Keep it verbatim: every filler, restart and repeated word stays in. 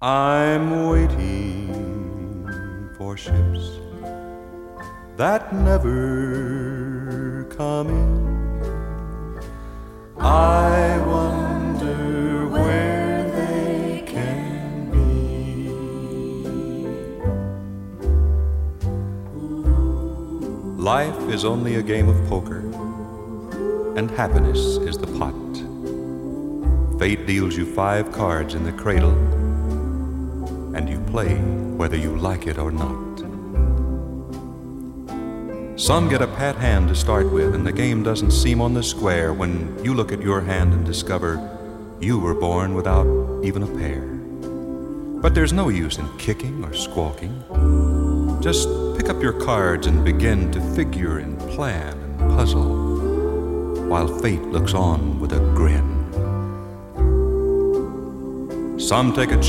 I'm waiting for ships that never come in. I wonder where they can be. Life is only a game of poker, and happiness is the pot. Fate deals you five cards in the cradle, and you play whether you like it or not. Some get a pat hand to start with, and the game doesn't seem on the square when you look at your hand and discover you were born without even a pair. But there's no use in kicking or squawking. Just pick up your cards and begin to figure and plan and puzzle, while fate looks on with a grin. Some take a